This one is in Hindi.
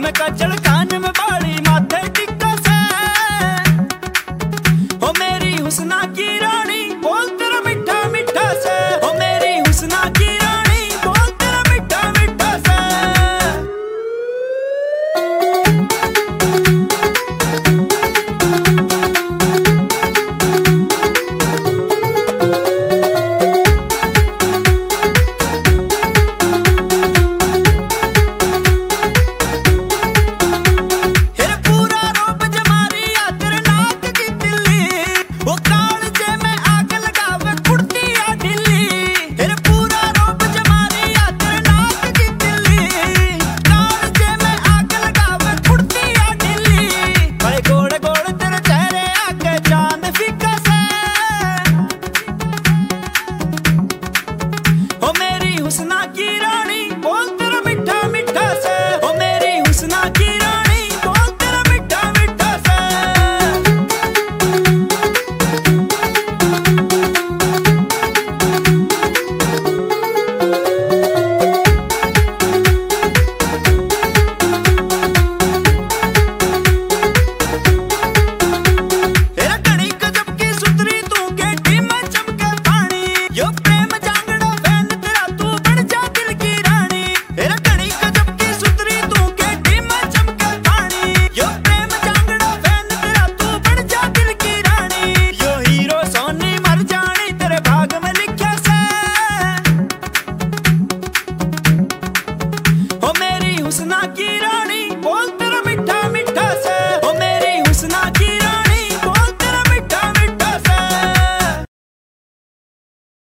में काजल कान में बाली माथे टिक्का से हो मेरी हुस्ना की रानी बोल तेरा मीठा मीठा से हो मेरी हुस्ना की रानी बोल तेरा मीठा मीठा से। हुस्ना की रानी बोल तेरा मीठा मीठा से ओ मेरी हुस्ना की रानी बोल तेरा मीठा मीठा से। तेरा कड़ी गजब की सुतरी तू गेटी में चमके पानी यो प्रेम जांगड़ा फैन तेरा तू बन जा दिल की रानी। तेरा कड़ी गजब की सुतरी तू गेटी में चमके पानी यो प्रेम जांगड़ा फैन तेरा तू बन जा दिल की रानी। यो हीरो सोनी मर जानी तेरे भाग में लिखा से हो मेरी हुस्ना की